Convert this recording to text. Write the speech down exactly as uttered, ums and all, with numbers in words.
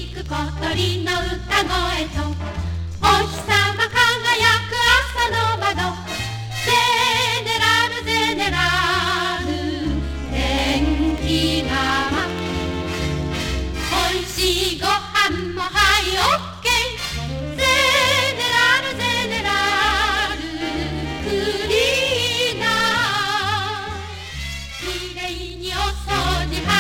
響く小鳥の歌声とお日様輝く朝の窓、ゼネラルゼネラル天気がおいしいご飯もはいオッケー、ゼネラルゼネラルクリーナー、きれいにお掃除